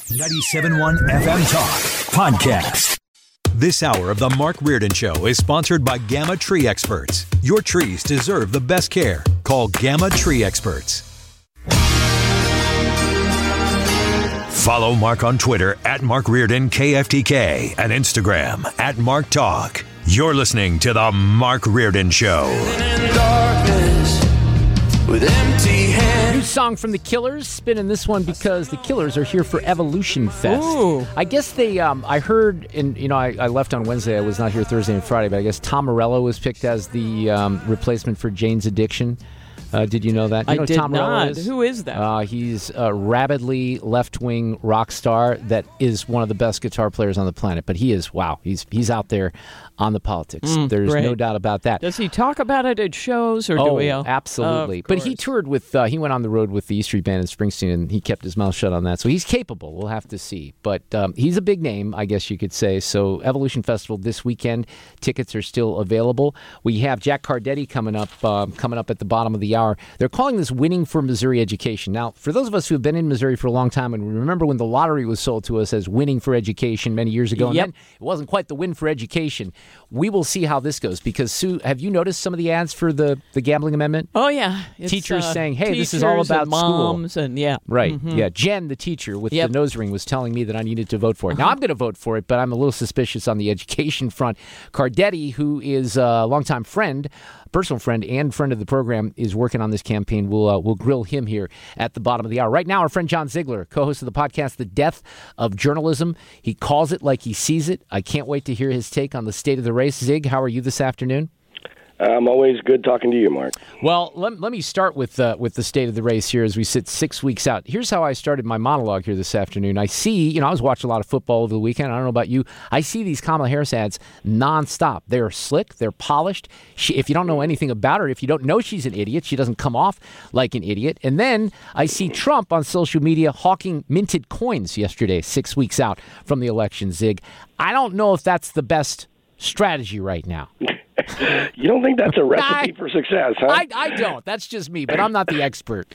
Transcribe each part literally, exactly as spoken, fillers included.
ninety-seven point one F M Talk Podcast. This hour of the Mark Reardon Show is sponsored by Gamma Tree Experts. Your trees deserve the best care. Call Gamma Tree Experts. Follow Mark on Twitter at Mark Reardon K F T K and Instagram at Mark Talk. You're listening to the Mark Reardon Show. With empty hands. New song from The Killers. Spinning this one because The Killers are here for Evolution Fest. Ooh. I guess they, um, I heard, and you know, I, I left on Wednesday. I was not here Thursday and Friday, but I guess Tom Morello was picked as the um, replacement for Jane's Addiction. Uh, did you know that? You I know who did Tom Morello not. is? Who is that? Uh, he's a rabidly left-wing rock star that is one of the best guitar players on the planet. But he is, wow, he's he's out there on the politics. Mm, There's great. no doubt about that. Does he talk about it at shows, or oh, do we? all- absolutely. Of But he course. toured with, uh, he went on the road with the E Street Band and Springsteen, and he kept his mouth shut on that. So he's capable. We'll have to see. But um, he's a big name, I guess you could say. So Evolution Festival this weekend. Tickets are still available. We have Jack Cardetti coming up, um, coming up at the bottom of the hour. They're calling this Winning for Missouri Education. Now, for those of us who have been in Missouri for a long time, and we remember when the lottery was sold to us as Winning for Education many years ago, and Yep. then it wasn't quite the win for education. We will see how this goes, because, Sue, have you noticed some of the ads for the, the gambling amendment? Oh yeah, It's, Teachers uh, saying, "Hey, this is all teachers about and school." moms and yeah, Right. Mhm. Yeah. Jen, the teacher with Yep. the nose ring, was telling me that I needed to vote for it. Now, I'm going to vote for it, but I'm a little suspicious on the education front. Cardetti, who is a longtime friend, personal friend and friend of the program, is working on this campaign. We'll, uh, we'll grill him here at the bottom of the hour. Right now, our friend John Ziegler, co-host of the podcast, The Death of Journalism. He calls it like he sees it. I can't wait to hear his take on the state of the race. Zig, how are you this afternoon? I'm always good talking to you, Mark. Well, let, let me start with uh, with the state of the race here as we sit six weeks out. Here's how I started my monologue here this afternoon. I see, you know, I was watching a lot of football over the weekend. I don't know about you. I see these Kamala Harris ads nonstop. They're slick. They're polished. She, if you don't know anything about her, if you don't know she's an idiot, she doesn't come off like an idiot. And then I see Trump on social media hawking minted coins yesterday, six weeks out from the election, Zig. I don't know if that's the best strategy right now. You don't think that's a recipe I- for success, huh? I, I don't. That's just me, but I'm not the expert.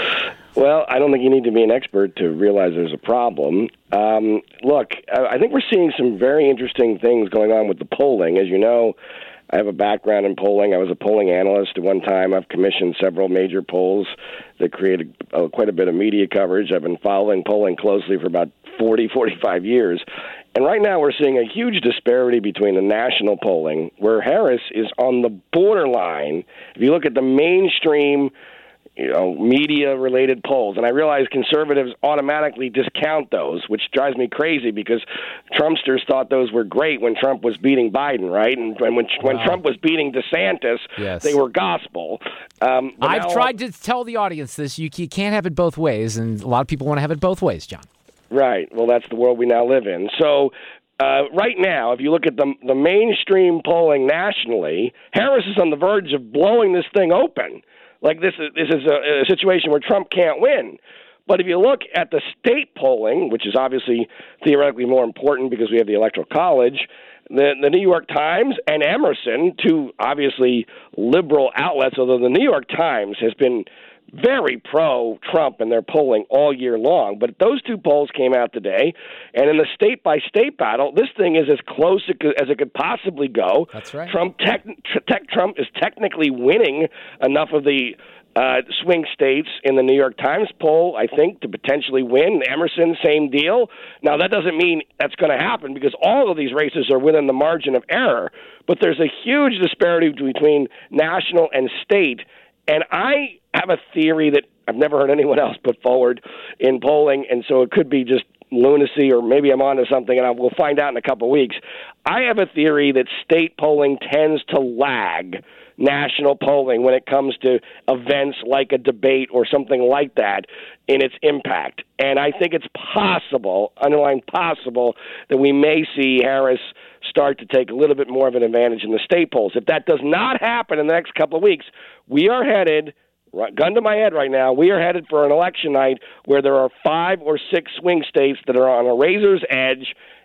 Well, I don't think you need to be an expert to realize there's a problem. Um, look, I I think we're seeing some very interesting things going on with the polling. As you know, I have a background in polling. I was a polling analyst at one time. I've commissioned several major polls that created uh, quite a bit of media coverage. I've been following polling closely for about forty, forty-five years. And right now we're seeing a huge disparity between the national polling, where Harris is on the borderline. If you look at the mainstream, you know, media-related polls, and I realize conservatives automatically discount those, which drives me crazy because Trumpsters thought those were great when Trump was beating Biden, right? And when when, when Wow. Trump was beating DeSantis, Yes. they were gospel. Um, but I've now- tried to tell the audience this. You, you can't have it both ways, and a lot of people want to have it both ways, John. Right. Well, that's the world we now live in. So uh, right now, if you look at the the mainstream polling nationally, Harris is on the verge of blowing this thing open. Like this is this is a, a situation where Trump can't win. But if you look at the state polling, which is obviously theoretically more important because we have the Electoral College, the, the New York Times and Emerson, two obviously liberal outlets, although the New York Times has been very pro-Trump in their polling all year long. But those two polls came out today, and in the state-by-state battle, this thing is as close as it could possibly go. That's right. Trump, tech, tech, Trump is technically winning enough of the uh, swing states in the New York Times poll, I think, to potentially win. Emerson, same deal. Now, that doesn't mean that's going to happen because all of these races are within the margin of error. But there's a huge disparity between national and state. And I have a theory that I've never heard anyone else put forward in polling, and so it could be just lunacy, or maybe I'm onto something, and I will find out in a couple of weeks. I have a theory that state polling tends to lag national polling when it comes to events like a debate or something like that in its impact. And I think it's possible, underline possible, that we may see Harris start to take a little bit more of an advantage in the state polls. If that does not happen in the next couple of weeks, we are headed, gun to my head right now, we are headed for an election night where there are five or six swing states that are on a razor's edge,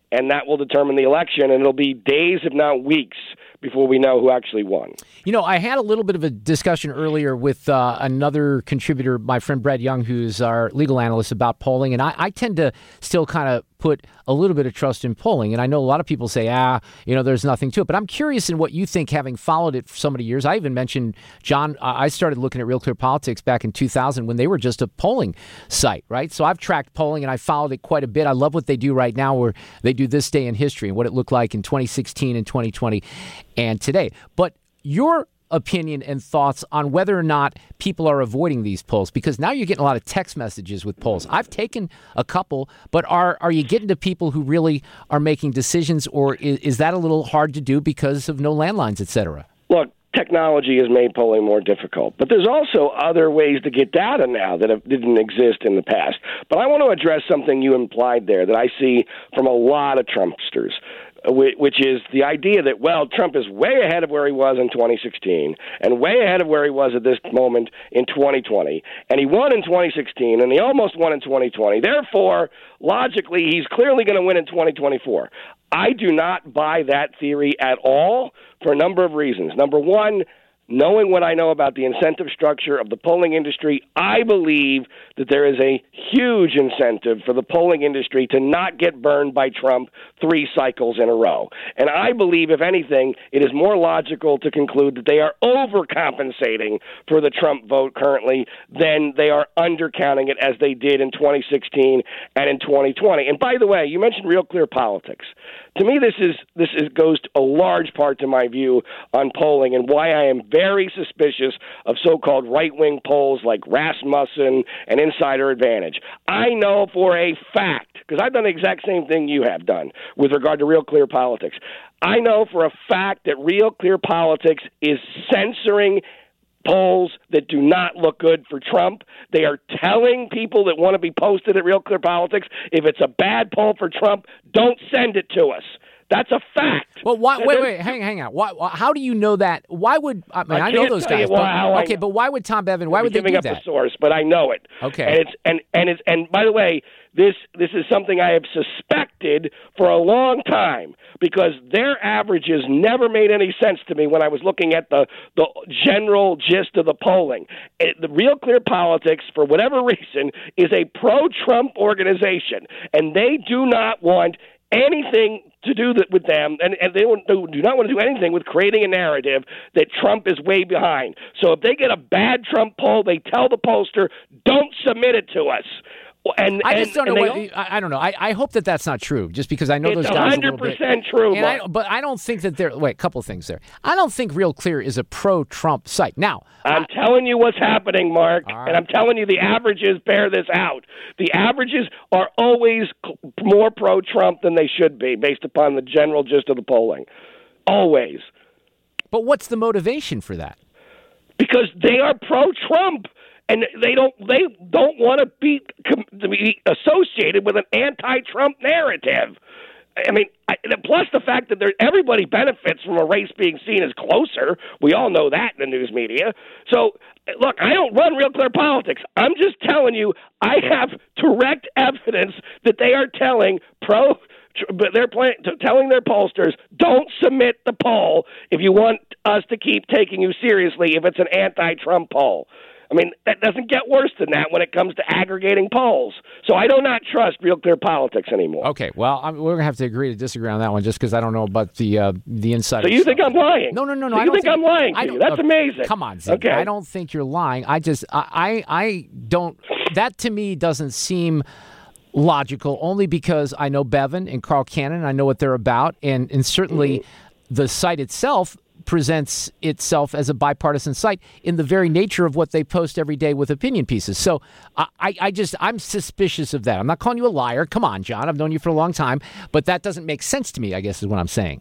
and that will determine the election, and it'll be days, if not weeks, before we know who actually won. You know, I had a little bit of a discussion earlier with uh, another contributor, my friend Brad Young, who's our legal analyst, about polling, and I, I tend to still kind of put a little bit of trust in polling. And I know a lot of people say, ah, you know, there's nothing to it. But I'm curious in what you think, having followed it for so many years. I even mentioned, John, I started looking at Real Clear Politics back in two thousand when they were just a polling site, right? So I've tracked polling and I followed it quite a bit. I love what they do right now, where they do This Day in History and what it looked like in twenty sixteen and twenty twenty and today. But your opinion and thoughts on whether or not people are avoiding these polls, because now you're getting a lot of text messages with polls. I've taken a couple, but are are you getting to people who really are making decisions, or is, is that a little hard to do because of no landlines, et cetera? Look, technology has made polling more difficult, but there's also other ways to get data now that have, didn't exist in the past. But I want to address something you implied there that I see from a lot of Trumpsters, which is the idea that, well, Trump is way ahead of where he was in twenty sixteen and way ahead of where he was at this moment in twenty twenty. And he won in twenty sixteen, and he almost won in twenty twenty. Therefore, logically, he's clearly going to win in twenty twenty-four. I do not buy that theory at all for a number of reasons. Number one, knowing what I know about the incentive structure of the polling industry, I believe that there is a huge incentive for the polling industry to not get burned by Trump three cycles in a row. And I believe, if anything, it is more logical to conclude that they are overcompensating for the Trump vote currently than they are undercounting it as they did in twenty sixteen and in twenty twenty. And by the way, you mentioned Real Clear Politics. To me, this is this is, goes a large part to my view on polling and why I am very suspicious of so-called right-wing polls like Rasmussen and Insider Advantage. I know for a fact, because I've done the exact same thing you have done with regard to Real Clear Politics, I know for a fact that Real Clear Politics is censoring polls that do not look good for Trump. They are telling people that want to be posted at Real Clear Politics, if it's a bad poll for Trump, don't send it to us. That's a fact. Well, why, wait, wait, hang, hang on. Why, how do you know that? Why would I mean? I, I know those guys. Well, but, okay, but why would Tom Bevan? Why would they do that? I'm giving up the source, but I know it. Okay, and it's and and it's and by the way, this this is something I have suspected for a long time, because their averages never made any sense to me when I was looking at the the general gist of the polling. It, the Real Clear Politics, for whatever reason, is a pro-Trump organization, and they do not want anything to do that with them, and, and they do, do not want to do anything with creating a narrative that Trump is way behind. So if they get a bad Trump poll, they tell the pollster, don't submit it to us. And, I just and, don't know. what, All, I, I don't know. I, I hope that that's not true, just because I know it's those guys a little bit. one hundred percent true, and I, but I don't think that they're. Wait, a couple of things there. I don't think Real Clear is a pro-Trump site. Now, I'm I, telling you what's happening, Mark, right. and I'm telling you the averages bear this out. The averages are always more pro-Trump than they should be, based upon the general gist of the polling. Always. But what's the motivation for that? Because they are pro-Trump. And they don't they don't want to be, to be associated with an anti-Trump narrative. I mean, I, plus the fact that there, everybody benefits from a race being seen as closer. We all know that in the news media. So, look, I don't run Real Clear Politics. I'm just telling you I have direct evidence that they are telling pro but they're playing, telling their pollsters, don't submit the poll if you want us to keep taking you seriously if it's an anti-Trump poll. I mean, that doesn't get worse than that when it comes to aggregating polls. So I do not trust Real Clear Politics anymore. Okay, well, I'm, we're going to have to agree to disagree on that one, just because I don't know about the uh, the insider So you stuff. think I'm lying? No, no, no, no. So I you don't think, think I'm lying to I you? That's okay, amazing. Come on, Zig. Okay. I don't think you're lying. I just, I, I, I don't, that to me doesn't seem logical, only because I know Bevan and Carl Cannon, I know what they're about, and, and certainly mm-hmm. the site itself presents itself as a bipartisan site in the very nature of what they post every day with opinion pieces. So I, I just, I'm suspicious of that. I'm not calling you a liar. Come on, John. I've known you for a long time. But that doesn't make sense to me, I guess is what I'm saying.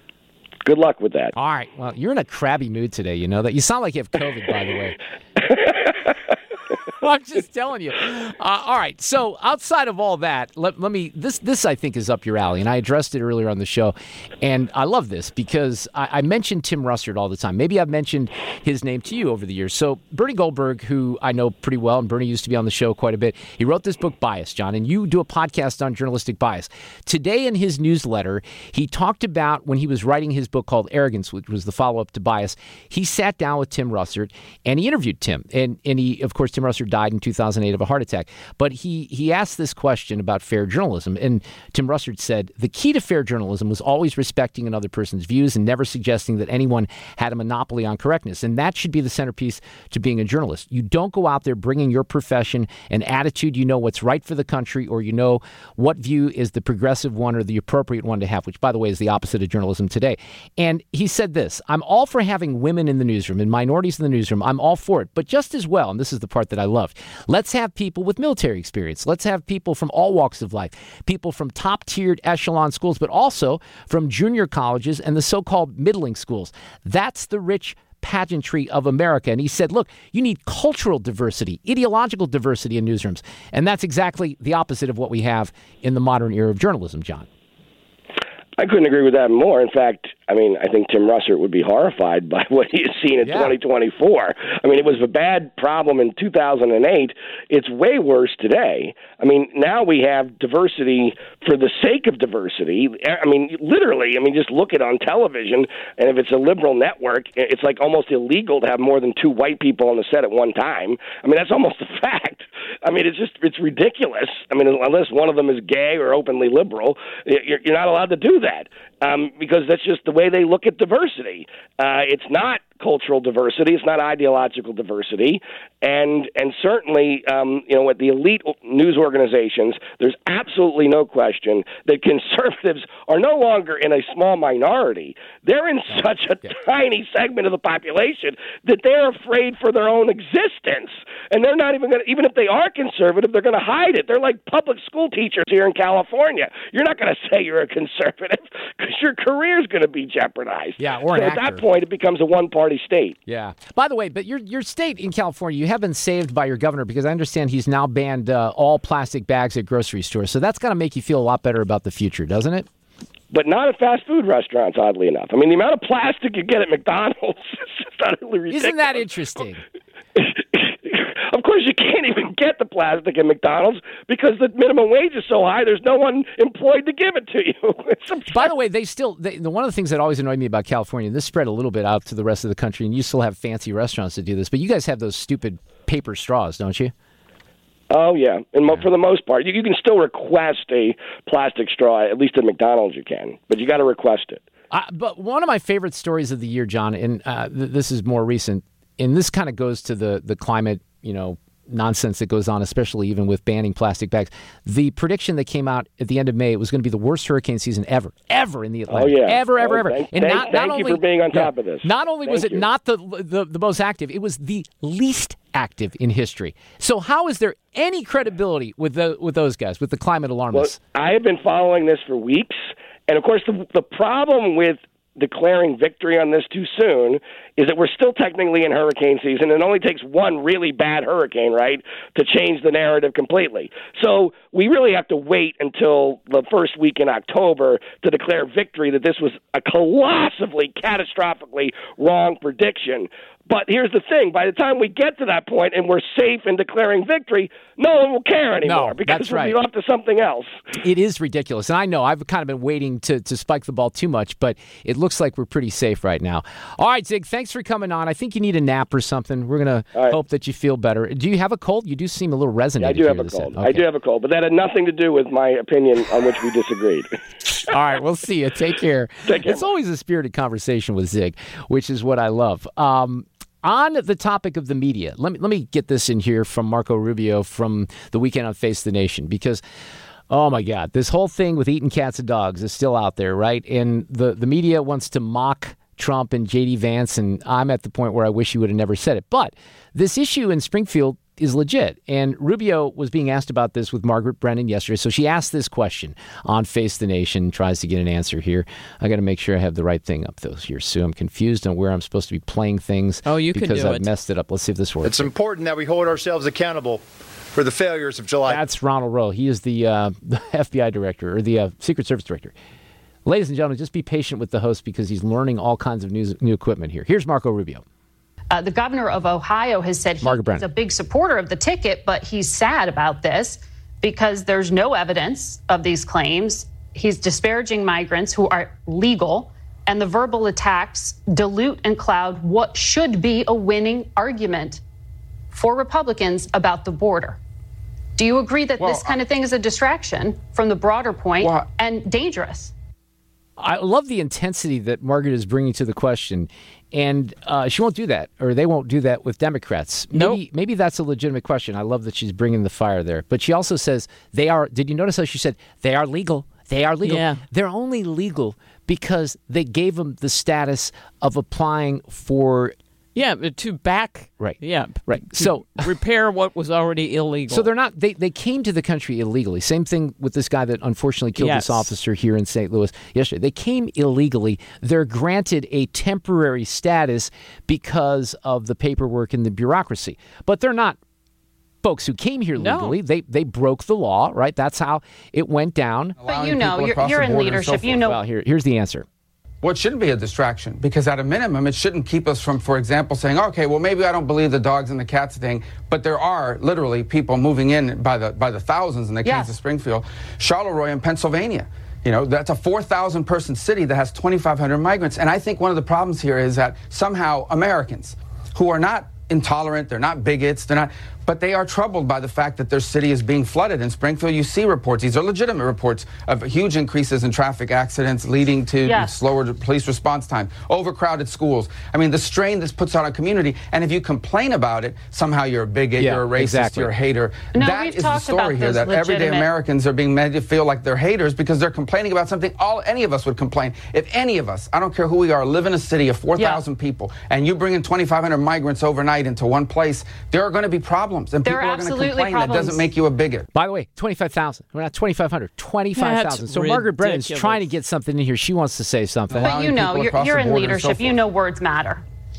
Good luck with that. All right. Well, you're in a crabby mood today. You know that? You sound like you have COVID, by the way. I'm just telling you. Uh, all right. So outside of all that, let, let me. This this I think is up your alley, and I addressed it earlier on the show, and I love this because I, I mention Tim Russert all the time. Maybe I've mentioned his name to you over the years. So Bernie Goldberg, who I know pretty well, and Bernie used to be on the show quite a bit. He wrote this book, Bias, John, and you do a podcast on journalistic bias. Today in his newsletter, he talked about when he was writing his book called Arrogance, which was the follow-up to Bias. He sat down with Tim Russert and he interviewed Tim, and and he, of course, Tim Russert died in two thousand eight of a heart attack. But he he asked this question about fair journalism, and Tim Russert said, the key to fair journalism was always respecting another person's views and never suggesting that anyone had a monopoly on correctness. And that should be the centerpiece to being a journalist. You don't go out there bringing your profession and attitude, you know what's right for the country, or you know what view is the progressive one or the appropriate one to have, which, by the way, is the opposite of journalism today. And he said this, I'm all for having women in the newsroom and minorities in the newsroom. I'm all for it. But just as well, and this is the part that I love, let's have people with military experience. Let's have people from all walks of life, people from top-tiered echelon schools, but also from junior colleges and the so-called middling schools. That's the rich pageantry of America. And he said, look, you need cultural diversity, ideological diversity in newsrooms. And that's exactly the opposite of what we have in the modern era of journalism, John. I couldn't agree with that more. In fact, I mean, I think Tim Russert would be horrified by what he has seen in yeah. twenty twenty-four. I mean, it was a bad problem in two thousand eight. It's way worse today. I mean, now we have diversity for the sake of diversity. I mean, literally, I mean, just look at it on television, and if it's a liberal network, it's like almost illegal to have more than two white people on the set at one time. I mean, that's almost a fact. I mean, it's just, it's ridiculous. I mean, unless one of them is gay or openly liberal, you're, you're not allowed to do that. Um, because that's just the way they look at diversity. Uh, it's not cultural diversity. It's not ideological diversity. And and certainly, um, you know, at the elite news organizations, there's absolutely no question that conservatives are no longer in a small minority. They're in such a yeah. tiny segment of the population that they're afraid for their own existence. And they're not even going to, even if they are conservative, they're going to hide it. They're like public school teachers here in California. You're not going to say you're a conservative because your career is going to be jeopardized. Yeah, or so an at actor. that point, it becomes a one-party state. Yeah. By the way, but your your state in California, you have been saved by your governor because I understand he's now banned uh, all plastic bags at grocery stores. So that's got to make you feel a lot better about the future, doesn't it? But not at fast food restaurants, oddly enough. I mean, the amount of plastic you get at McDonald's is just utterly ridiculous. Isn't that interesting? Of course, you can't even get the plastic at McDonald's because the minimum wage is so high, there's no one employed to give it to you. By the way, they still, they, the, one of the things that always annoyed me about California, and this spread a little bit out to the rest of the country, and you still have fancy restaurants that do this, but you guys have those stupid paper straws, don't you? Oh, yeah. And mo- for the most part, you, you can still request a plastic straw, at least at McDonald's you can, but you got to request it. Uh, but one of my favorite stories of the year, John, and uh, th- this is more recent, and this kind of goes to the, the climate, you know, nonsense that goes on, especially even with banning plastic bags. The prediction that came out at the end of May, it was going to be the worst hurricane season ever, ever in the Atlantic. Oh, yeah. Ever, ever, oh, ever. Thank, and thank, not, thank not you only, for being on top yeah, of this. Not only thank was it you. not the, the the most active, it was the least active in history. So how is there any credibility with the, with those guys, with the climate alarmists? Well, I have been following this for weeks, and of course the the problem with declaring victory on this too soon is that we're still technically in hurricane season. It only takes one really bad hurricane, right, to change the narrative completely. So we really have to wait until the first week in October to declare victory that this was a colossally, catastrophically wrong prediction. But here's the thing. By the time we get to that point and we're safe in declaring victory, no one will care anymore no, because that's we'll right. be off to something else. It is ridiculous. And I know I've kind of been waiting to, to spike the ball too much, but it looks like we're pretty safe right now. All right, Zig, thanks for coming on. I think you need a nap or something. We're going right. to hope that you feel better. Do you have a cold? You do seem a little resonated. Yeah, I do have a this cold. Okay. I do have a cold, but that had nothing to do with my opinion on which we disagreed. All right, we'll see you. Take care. Take care. It's always a spirited conversation with Zig, which is what I love. Um, On the topic of the media, let me let me get this in here from Marco Rubio from the Weekend on Face the Nation, because, oh my God, this whole thing with eating cats and dogs is still out there, right? And the, the media wants to mock Trump and J D Vance, and I'm at the point where I wish he would have never said it. But this issue in Springfield is legit. And Rubio was being asked about this with Margaret Brennan yesterday. So she asked this question on Face the Nation, tries to get an answer here. I got to make sure I have the right thing up those here, Sue. I'm confused on where I'm supposed to be playing things. Oh, you can because do I've it. messed it up. Let's see if this works. It's important that we hold ourselves accountable for the failures of July. That's Ronald Rowe. He is the, uh, the F B I director, or the uh, Secret Service director. Ladies and gentlemen, just be patient with the host because he's learning all kinds of new, new equipment here. Here's Marco Rubio. Uh, the governor of Ohio has said he's a big supporter of the ticket, but he's sad about this because there's no evidence of these claims. He's disparaging migrants who are legal, and the verbal attacks dilute and cloud what should be a winning argument for Republicans about the border. Do you agree that well, this kind of thing is a distraction from the broader point well, and dangerous? I love the intensity that Margaret is bringing to the question, and uh, she won't do that, or they won't do that with Democrats. Maybe, nope. maybe that's a legitimate question. I love that she's bringing the fire there. But she also says they are, did you notice how she said, they are legal? They are legal. Yeah. They're only legal because they gave them the status of applying for... Yeah, to back. Right. Yeah. Right. To So repair what was already illegal. So they're not, they, they came to the country illegally. Same thing with this guy that unfortunately killed Yes. this officer here in Saint Louis yesterday. They came illegally. They're granted a temporary status because of the paperwork and the bureaucracy. But they're not folks who came here No. legally. They they broke the law, right? That's how it went down. But you know, you're, you're in leadership. You know. Well, here, here's the answer. Well, it shouldn't be a distraction because at a minimum, it shouldn't keep us from, for example, saying, okay, well, maybe I don't believe the dogs and the cats thing, but there are literally people moving in by the by the thousands in the Yeah. Kansas Springfield, Charleroi in Pennsylvania. You know, that's a four thousand person city that has twenty-five hundred migrants. And I think one of the problems here is that somehow Americans who are not intolerant, they're not bigots, they're not, but they are troubled by the fact that their city is being flooded. In Springfield, you see reports, these are legitimate reports, of huge increases in traffic accidents leading to Yes. slower police response time, overcrowded schools. I mean, the strain this puts on a community, and if you complain about it, somehow you're a bigot, Yeah, you're a racist, exactly. you're a hater. No, that we've is the talked story about here, those that everyday legitimate- Americans are being made to feel like they're haters because they're complaining about something all any of us would complain. If any of us, I don't care who we are, live in a city of four thousand Yeah. people, and you bring in twenty-five hundred migrants overnight into one place, there are going to be problems, and There people are are going to absolutely complain. That problems. doesn't make you a bigot. By the way, twenty-five thousand. We're not twenty-five hundred. twenty-five thousand. That's So Margaret Brennan's ridiculous. trying to get something in here. She wants to say something. But you allowing know, people you're, across you're the in border and so leadership. You forth. know words matter.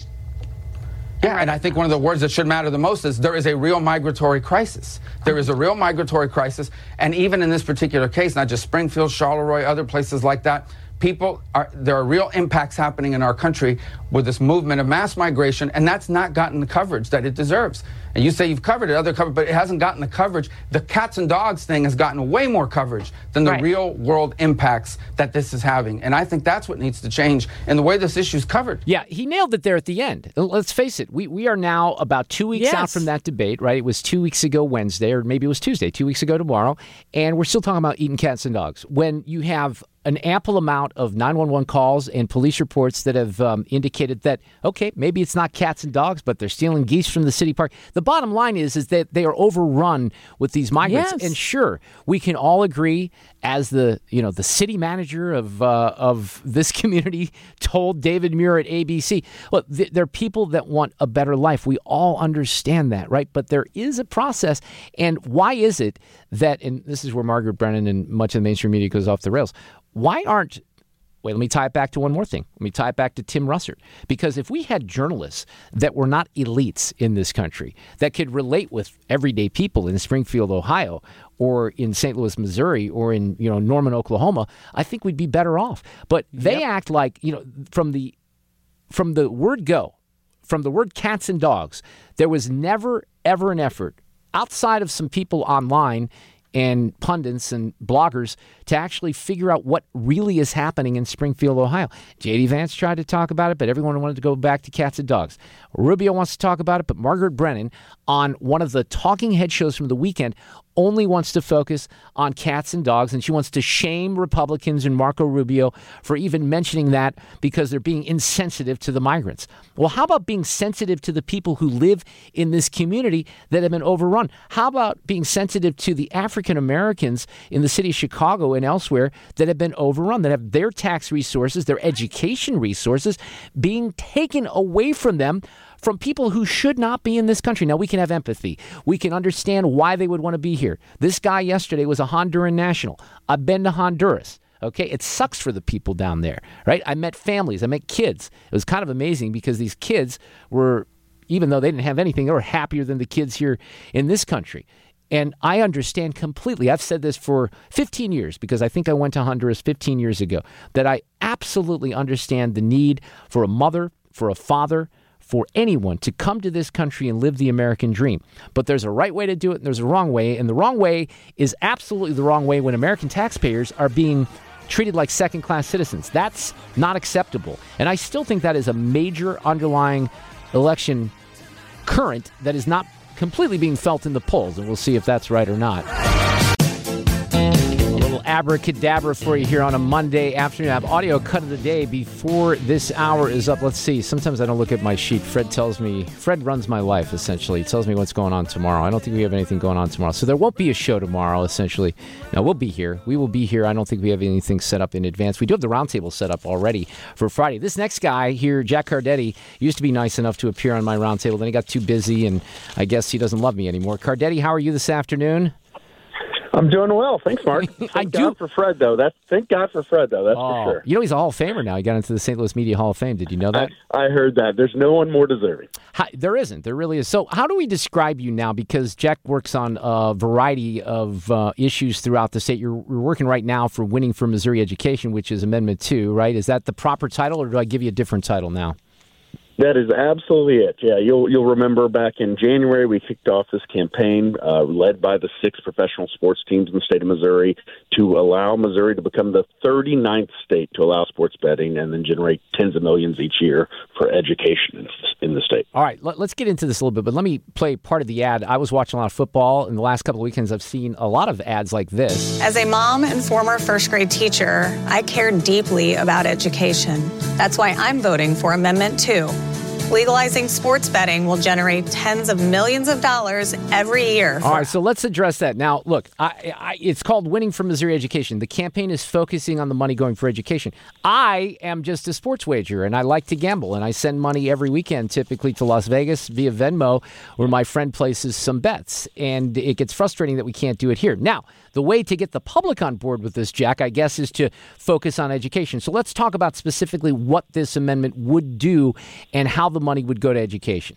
Yeah, and I think one of the words that should matter the most is there is a real migratory crisis. There is a real migratory crisis, and even in this particular case, not just Springfield, Charleroi, other places like that, people are, there are real impacts happening in our country with this movement of mass migration, and that's not gotten the coverage that it deserves. And you say you've covered it, other coverage, but it hasn't gotten the coverage. The cats and dogs thing has gotten way more coverage than the Right. real world impacts that this is having. And I think that's what needs to change in the way this issue is covered. Yeah, he nailed it there at the end. Let's face it. We we are now about two weeks Yes. out from that debate, right? It was two weeks ago Wednesday, or maybe it was Tuesday, two weeks ago tomorrow. And we're still talking about eating cats and dogs. When you have an ample amount of nine one one calls and police reports that have um, indicated that, okay, maybe it's not cats and dogs, but they're stealing geese from the city park. The bottom line is, is that they are overrun with these migrants. Yes. And sure, we can all agree, as the you know the city manager of uh, of this community told David Muir at A B C, look, th- there are people that want a better life. We all understand that, right? But there is a process. And why is it that, and this is where Margaret Brennan and much of the mainstream media goes off the rails, why aren't, wait, let me tie it back to one more thing. Let me tie it back to Tim Russert. Because if we had journalists that were not elites in this country, that could relate with everyday people in Springfield, Ohio, or in Saint Louis, Missouri, or in, you know, Norman, Oklahoma, I think we'd be better off. But they Yep. act like, you know, from the from the word go, from the word cats and dogs, there was never, ever an effort outside of some people online and pundits and bloggers to actually figure out what really is happening in Springfield, Ohio. J D. Vance tried to talk about it, but everyone wanted to go back to cats and dogs. Rubio wants to talk about it, but Margaret Brennan, on one of the talking head shows from the weekend, only wants to focus on cats and dogs, and she wants to shame Republicans and Marco Rubio for even mentioning that because they're being insensitive to the migrants. Well, how about being sensitive to the people who live in this community that have been overrun? How about being sensitive to the African Americans in the city of Chicago and elsewhere that have been overrun, that have their tax resources, their education resources being taken away from them from people who should not be in this country. Now, we can have empathy. We can understand why they would want to be here. This guy yesterday was a Honduran national. I've been to Honduras. Okay, it sucks for the people down there, right? I met families. I met kids. It was kind of amazing because these kids were, even though they didn't have anything, they were happier than the kids here in this country. And I understand completely. I've said this for fifteen years because I think I went to Honduras fifteen years ago, that I absolutely understand the need for a mother, for a father, for anyone to come to this country and live the American dream. But there's a right way to do it and there's a wrong way. And the wrong way is absolutely the wrong way when American taxpayers are being treated like second-class citizens. That's not acceptable. And I still think that is a major underlying election current that is not completely being felt in the polls, and we'll see if that's right or not. A little abracadabra for you here on a Monday afternoon. I have audio cut of the day before this hour is up. Let's see. Sometimes I don't look at my sheet. Fred tells me, Fred runs my life, essentially. He tells me what's going on tomorrow. I don't think we have anything going on tomorrow. So there won't be a show tomorrow, essentially. Now, we'll be here. We will be here. I don't think we have anything set up in advance. We do have the roundtable set up already for Friday. This next guy here, Jack Cardetti, used to be nice enough to appear on my roundtable. Then he got too busy, and I guess he doesn't love me anymore. Cardetti, how are you this afternoon? I'm doing well. Thanks, Mark. Thank I God do. for Fred, though. That's thank God for Fred, though. That's oh, for sure. You know, he's a Hall of Famer now. He got into the Saint Louis Media Hall of Fame. Did you know that? I, I heard that. There's no one more deserving. How, there isn't. There really is. So how do we describe you now? Because Jack works on a variety of uh, issues throughout the state. You're, you're working right now for Winning for Missouri Education, which is Amendment two, right? Is that the proper title, or do I give you a different title now? That is absolutely it. Yeah, you'll you'll remember back in January we kicked off this campaign uh, led by the six professional sports teams in the state of Missouri to allow Missouri to become the thirty-ninth state to allow sports betting and then generate tens of millions each year for education in, in the state. All right, let, let's get into this a little bit, but let me play part of the ad. I was watching a lot of football. In the last couple of weekends, I've seen a lot of ads like this. As a mom and former first grade teacher, I care deeply about education. That's why I'm voting for Amendment two. Legalizing sports betting will generate tens of millions of dollars every year. All right, so let's address that. Now, look, I, I, it's called Winning for Missouri Education. The campaign is focusing on the money going for education. I am just a sports wagerer, and I like to gamble, and I send money every weekend, typically to Las Vegas via Venmo, where my friend places some bets, and it gets frustrating that we can't do it here. Now, the way to get the public on board with this, Jack, I guess, is to focus on education. So let's talk about specifically what this amendment would do and how the money would go to education.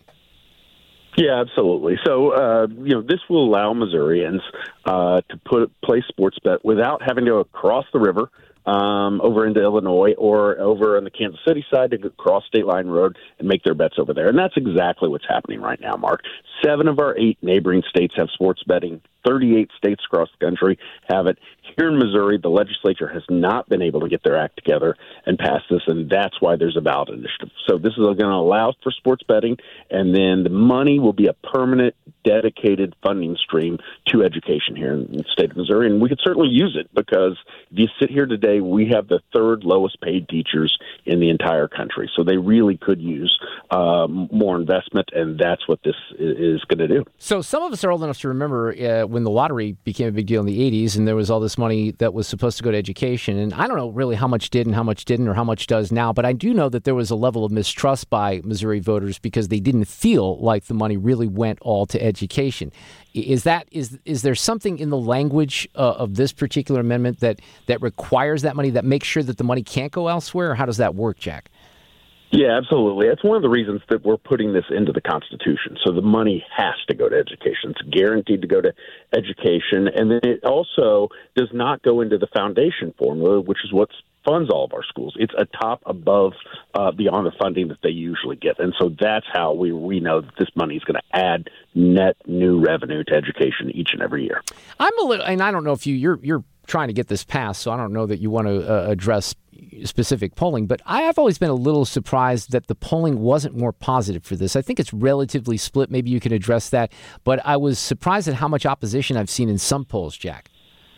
Yeah, absolutely. So, uh, you know, this will allow Missourians uh, to put play sports bet without having to go across the river um, over into Illinois or over on the Kansas City side to cross State Line Road and make their bets over there. And that's exactly what's happening right now, Mark. Seven of our eight neighboring states have sports betting. thirty-eight states across the country have it. Here in Missouri, the legislature has not been able to get their act together and pass this, and that's why there's a ballot initiative. So this is going to allow for sports betting, and then the money will be a permanent, dedicated funding stream to education here in the state of Missouri, and we could certainly use it because if you sit here today, we have the third lowest paid teachers in the entire country. So they really could use uh, more investment, and that's what this is going to do. So some of us are old enough to remember uh, when the lottery became a big deal in the eighties, and there was all this money that was supposed to go to education. And I don't know really how much did and how much didn't or how much does now, but I do know that there was a level of mistrust by Missouri voters because they didn't feel like the money really went all to education. Is that is is there something in the language uh, of this particular amendment that, that requires that money, that makes sure that the money can't go elsewhere? Or how does that work, Jack? Yeah, absolutely. That's one of the reasons that we're putting this into the Constitution. So the money has to go to education. It's guaranteed to go to education. And then it also does not go into the foundation formula, which is what funds all of our schools. It's a top above uh, beyond the funding that they usually get. And so that's how we, we know that this money is going to add net new revenue to education each and every year. I'm a little, and I don't know if you, you're, you're trying to get this passed, so I don't know that you want to uh, address specific polling, but I have always been a little surprised that the polling wasn't more positive for this. I think it's relatively split. Maybe you can address that, but I was surprised at how much opposition I've seen in some polls, Jack.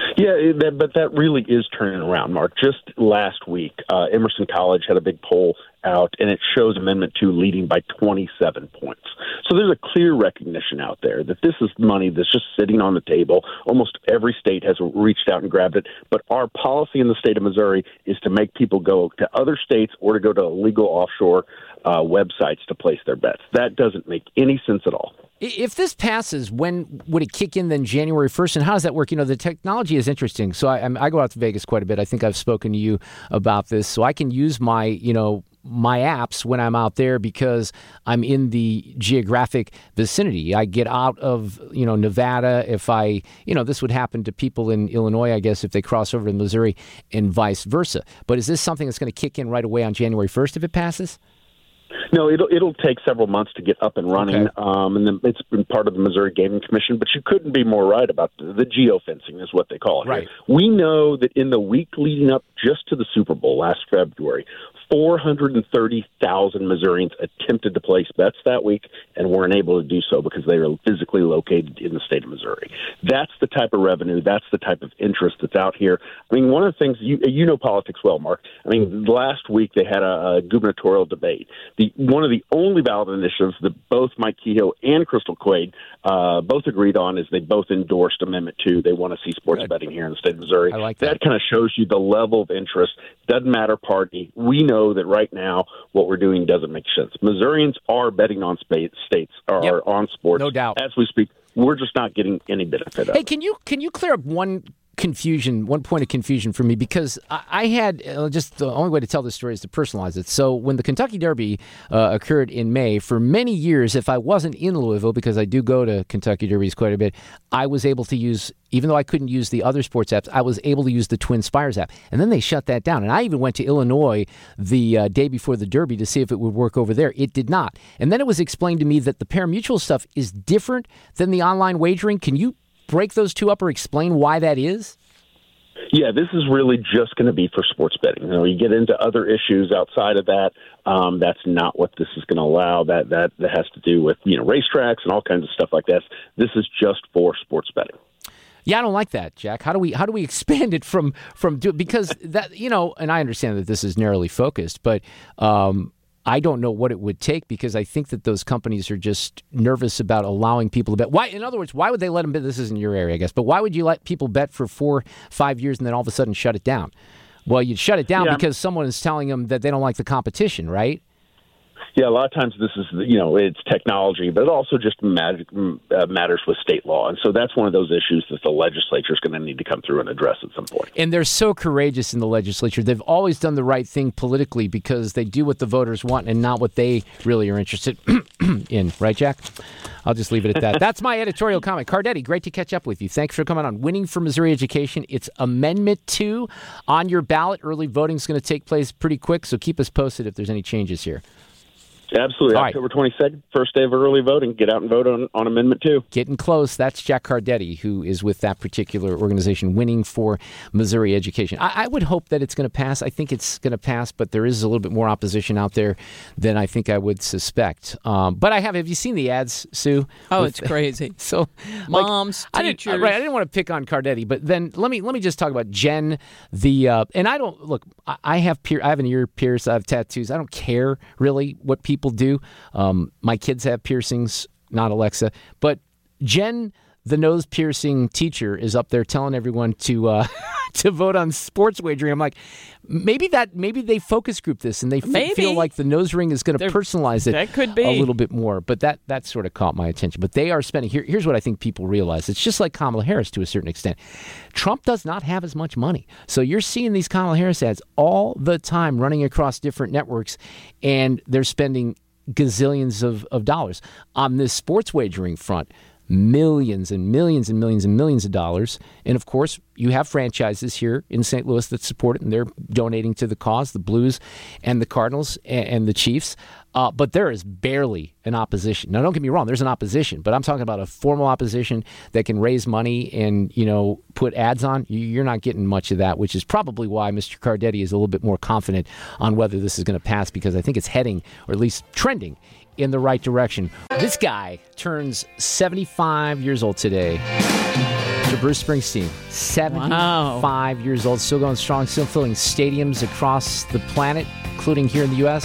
Yeah, that, but that really is turning around, Mark. Just last week, uh, Emerson College had a big poll out, and it shows Amendment two leading by twenty-seven points. So there's a clear recognition out there that this is money that's just sitting on the table. Almost every state has reached out and grabbed it. But our policy in the state of Missouri is to make people go to other states or to go to illegal offshore uh, websites to place their bets. That doesn't make any sense at all. If this passes, when would it kick in then? January first? And how does that work? You know, the technology is interesting. So I, I go out to Vegas quite a bit. I think I've spoken to you about this. So I can use my, you know, my apps when I'm out there because I'm in the geographic vicinity. I get out of, you know, Nevada if I, you know, this would happen to people in Illinois, I guess, if they cross over to Missouri and vice versa. But is this something that's going to kick in right away on January first if it passes? No, it'll it'll take several months to get up and running, okay. um, and then it's been part of the Missouri Gaming Commission. But you couldn't be more right about the, the geofencing is what they call it. Right. We know that in the week leading up just to the Super Bowl last February, four hundred thirty thousand Missourians attempted to place bets that week and weren't able to do so because they were physically located in the state of Missouri. That's the type of revenue. That's the type of interest that's out here. I mean, one of the things, you, you know politics well, Mark. I mean, last week they had a, a gubernatorial debate. The, one of the only ballot initiatives that both Mike Kehoe and Crystal Quaid uh, both agreed on is they both endorsed Amendment two. They want to see sports Good. betting here in the state of Missouri. I like that. That kind of shows you the level of interest. Doesn't matter party. We know that right now what we're doing doesn't make sense. Missourians are betting on states, are yep. on sports. No doubt. As we speak, we're just not getting any benefit of Hey, it. can you can you clear up one confusion, one point of confusion for me? Because I, I had uh, just the only way to tell this story is to personalize it. So when the Kentucky Derby uh, occurred in May, for many years, if I wasn't in Louisville, because I do go to Kentucky Derbies quite a bit, I was able to use, even though I couldn't use the other sports apps, I was able to use the Twin Spires app. And then they shut that down. And I even went to Illinois the uh, day before the Derby to see if it would work over there. It did not. And then it was explained to me that the pari-mutuel stuff is different than the online wagering. Can you break those two up or explain why that is? Yeah, this is really just going to be for sports betting. You know, you get into other issues outside of that. Um, that's not what this is going to allow. That, that that has to do with, you know, racetracks and all kinds of stuff like that. This is just for sports betting. Yeah, I don't like that, Jack. How do we how do we expand it from from do, because that, you know, and I understand that this is narrowly focused, but um, I don't know what it would take because I think that those companies are just nervous about allowing people to bet. Why, in other words, why would they let them bet? This isn't your area, I guess, but why would you let people bet for four, five years and then all of a sudden shut it down? Well, you'd shut it down yeah. because someone is telling them that they don't like the competition, right? Yeah, a lot of times this is, you know, it's technology, but it also just magic, uh, matters with state law. And so that's one of those issues that the legislature is going to need to come through and address at some point. And they're so courageous in the legislature. They've always done the right thing politically because they do what the voters want and not what they really are interested in. Right, Jack? I'll just leave it at that. That's my editorial comment. Cardetti, great to catch up with you. Thanks for coming on. Winning for Missouri Education. It's Amendment two on your ballot. Early voting is going to take place pretty quick, so keep us posted if there's any changes here. Absolutely. All October twenty-second, first day of early voting. Get out and vote on, on Amendment two. Getting close. That's Jack Cardetti, who is with that particular organization, Winning for Missouri Education. I, I would hope that it's going to pass. I think it's going to pass, but there is a little bit more opposition out there than I think I would suspect. Um, but I have. Have you seen the ads, Sue? Oh, with, it's crazy. So, moms, like, teachers. I didn't, right, I didn't want to pick on Cardetti, but then let me let me just talk about Jen. The uh, and I don't look. I, I have pier, I have an ear pierce. I have tattoos. I don't care really what people do. Um, my kids have piercings, not Alexa. But Jen, the nose piercing teacher, is up there telling everyone to uh, to vote on sports wagering. I'm like, maybe that maybe they focus group this and they f- feel like the nose ring is going to personalize it that could be. a little bit more. But that that sort of caught my attention. But they are spending. Here, here's what I think people realize. It's just like Kamala Harris to a certain extent. Trump does not have as much money. So you're seeing these Kamala Harris ads all the time running across different networks, and they're spending gazillions of, of dollars. On this sports wagering front, millions and millions and millions and millions of dollars. And, of course, you have franchises here in Saint Louis that support it, and they're donating to the cause, the Blues and the Cardinals and, and the Chiefs. Uh, but there is barely an opposition. Now, don't get me wrong, there's an opposition, but I'm talking about a formal opposition that can raise money and, you know, put ads on. You're not getting much of that, which is probably why Mister Cardetti is a little bit more confident on whether this is going to pass, because I think it's heading, or at least trending, in the right direction. This guy turns seventy-five years old today. Mister Bruce Springsteen, seventy-five wow. years old, still going strong, still filling stadiums across the planet, including here in the U S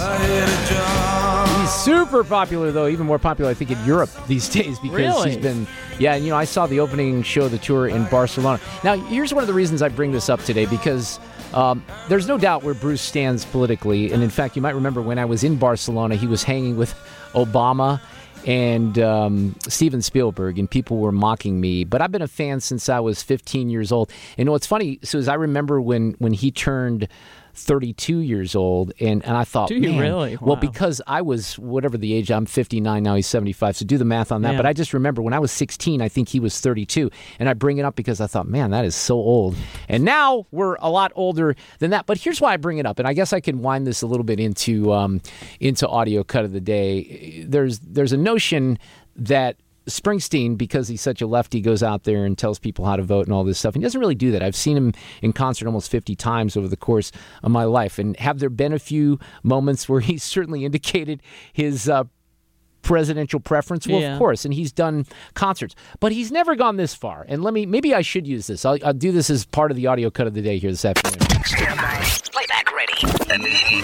He's super popular, though, even more popular, I think, in Europe these days because really? he's been, yeah, and you know, I saw the opening show of the tour in Barcelona. Now, here's one of the reasons I bring this up today, because um, there's no doubt where Bruce stands politically, and in fact, you might remember when I was in Barcelona, he was hanging with Obama and um, Steven Spielberg, and people were mocking me. But I've been a fan since I was fifteen years old. And you know what's funny, so is I remember when, when he turned thirty-two years old, and, and I thought, do you man, really? Wow. Well, because I was, whatever the age, I'm fifty-nine, now he's seventy-five, so do the math on that. Yeah. But I just remember when I was sixteen, I think he was thirty-two, and I bring it up because I thought, man, that is so old. And now we're a lot older than that. But here's why I bring it up, and I guess I can wind this a little bit into um, into audio cut of the day. There's there's a notion that Springsteen, because he's such a lefty, goes out there and tells people how to vote and all this stuff. He doesn't really do that. I've seen him in concert almost fifty times over the course of my life. And have there been a few moments where he's certainly indicated his uh, presidential preference? Well, yeah. of course. And he's done concerts. But he's never gone this far. And let me, maybe I should use this. I'll, I'll do this as part of the audio cut of the day here this afternoon. Stand by. Playback ready.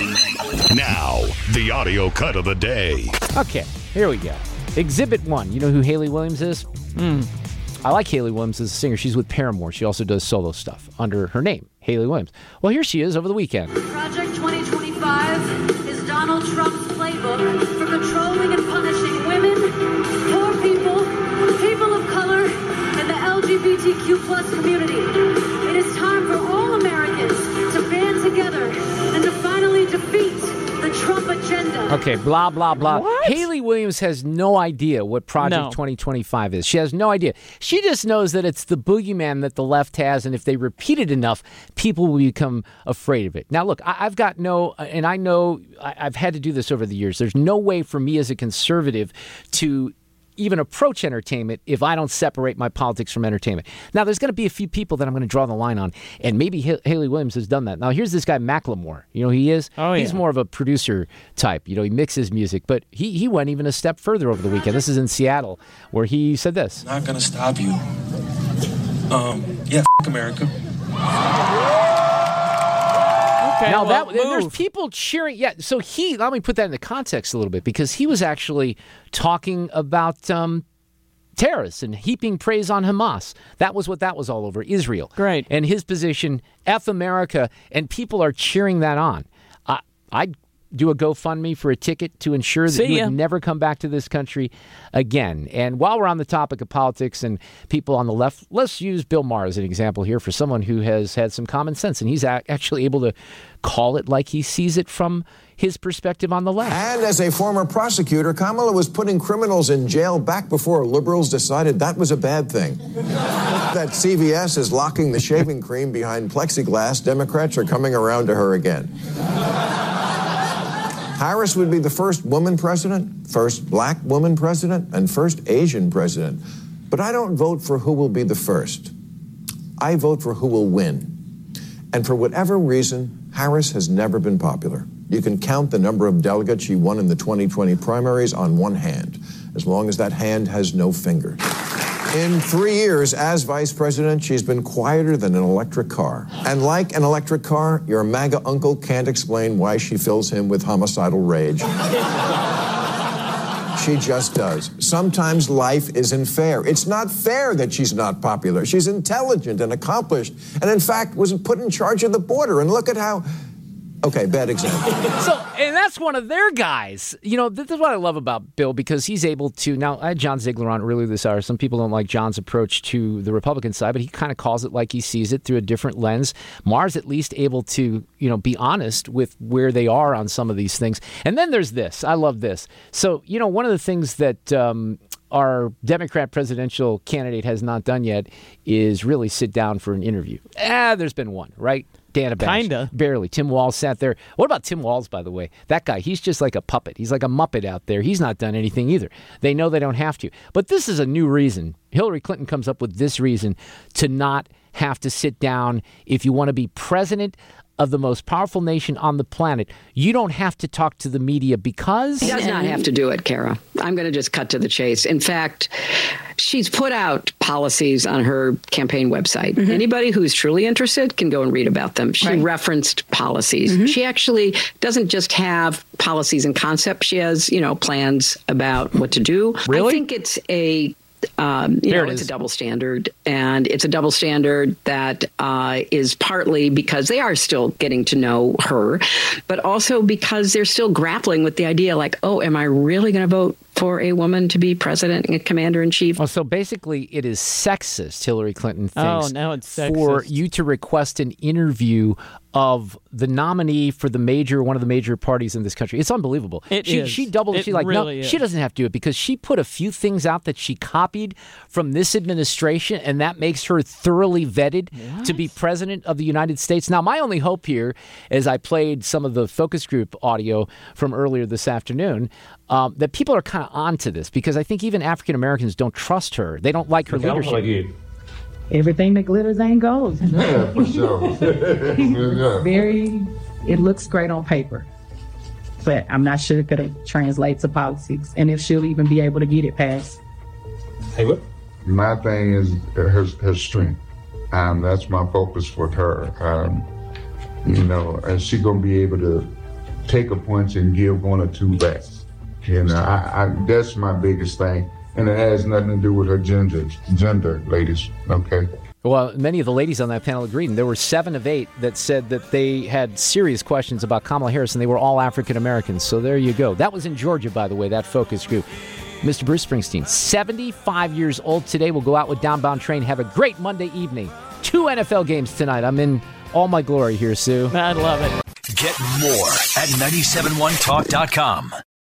Now, the audio cut of the day. Okay, here we go. Exhibit one. You know who Hayley Williams is? Mm. I like Hayley Williams as a singer. She's with Paramore. She also does solo stuff under her name, Hayley Williams. Well, here she is over the weekend. Project twenty twenty-five is Donald Trump's playbook for controlling and punishing women, poor people, people of color, and the L G B T Q plus community. It is time for all Americans to band together and to finally defeat the Trump agenda. Okay, blah, blah, blah. What? Hayley Williams has no idea what Project No. twenty twenty-five is. She has no idea. She just knows that it's the boogeyman that the left has, and if they repeat it enough, people will become afraid of it. Now, look, I, I've got no, and I know I, I've had to do this over the years. There's no way for me as a conservative to even approach entertainment if I don't separate my politics from entertainment. Now, there's going to be a few people that I'm going to draw the line on, and maybe H- Hayley Williams has done that. Now, here's this guy, Macklemore. You know who he is? Oh, He's yeah. more of a producer type. You know, he mixes music, but he, he went even a step further over the weekend. This is in Seattle, where he said this. Not going to stop you. Um, yeah, f*** America. Okay, Now, well, that, there's move. people cheering. Yeah, so he, let me put that in the context a little bit, because he was actually talking about um, terrorists and heaping praise on Hamas. That was what that was all over, Israel. Great. And his position, F America, and people are cheering that on. I, I'd do a GoFundMe for a ticket to ensure that See you ya. would never come back to this country again. And while we're on the topic of politics and people on the left, let's use Bill Maher as an example here for someone who has had some common sense, and he's a- actually able to call it like he sees it from his perspective on the left. And as a former prosecutor, Kamala was putting criminals in jail back before liberals decided that was a bad thing. That C V S is locking the shaving cream behind plexiglass, Democrats are coming around to her again. Harris would be the first woman president, first black woman president, and first Asian president. But I don't vote for who will be the first. I vote for who will win. And for whatever reason, Harris has never been popular. You can count the number of delegates she won in the twenty twenty primaries on one hand, as long as that hand has no fingers. In three years as vice president, she's been quieter than an electric car. And like an electric car, your MAGA uncle can't explain why she fills him with homicidal rage. She just does. Sometimes life isn't fair. It's not fair that she's not popular. She's intelligent and accomplished, and in fact was put in charge of the border. And look at how... Okay, bad example. So, and that's one of their guys. You know, this is what I love about Bill, because he's able to, now I had John Ziegler on earlier this hour. Some people don't like John's approach to the Republican side, but he kind of calls it like he sees it through a different lens. Maher's at least able to, you know, be honest with where they are on some of these things. And then there's this. I love this. So, you know, one of the things that um, our Democrat presidential candidate has not done yet is really sit down for an interview. Ah, there's been one, right? Dana Bash. Kinda. Barely. Tim Walz sat there. What about Tim Walz, by the way? That guy, he's just like a puppet. He's like a Muppet out there. He's not done anything either. They know they don't have to. But this is a new reason. Hillary Clinton comes up with this reason to not have to sit down. If you want to be president of the most powerful nation on the planet, you don't have to talk to the media because... He does not have to do it, Kara. I'm going to just cut to the chase. In fact, she's put out policies on her campaign website. Mm-hmm. Anybody who's truly interested can go and read about them. She right. referenced policies. Mm-hmm. She actually doesn't just have policies and concepts. She has, you know, plans about what to do. Really? I think it's a Um, you there know, it it's is. a double standard, and it's a double standard that uh, is partly because they are still getting to know her, but also because they're still grappling with the idea like, oh, am I really going to vote for a woman to be president and commander in chief? Well, so basically it is sexist, Hillary Clinton Oh, thinks, now it's sexist. for you to request an interview of the nominee for the major, one of the major parties in this country. It's unbelievable. It she, is. She doubled. It She's like, really no, is. she doesn't have to do it because she put a few things out that she copied from this administration, and that makes her thoroughly vetted What? to be president of the United States. Now, my only hope here, as I played some of the focus group audio from earlier this afternoon, um, that people are kind of onto this because I think even African Americans don't trust her. They don't like her Okay, leadership. like you. Everything that glitters ain't gold. Yeah, for sure. Yeah. Very, it looks great on paper, but I'm not sure it could translate to politics, and if she'll even be able to get it passed. Hey, what? My thing is her, her strength. Um, that's my focus for her. Um, you know, and she gonna be able to take a punch and give one or two back. You know, I, I, that's my biggest thing. And it has nothing to do with her gender, gender, ladies, okay? Well, many of the ladies on that panel agreed, and there were seven of eight that said that they had serious questions about Kamala Harris, and they were all African Americans. So there you go. That was in Georgia, by the way, that focus group. Mister Bruce Springsteen, seventy-five years old today, will go out with Downbound Train. Have a great Monday evening. Two N F L games tonight. I'm in all my glory here, Sue. I love it. Get more at nine seven one talk dot com.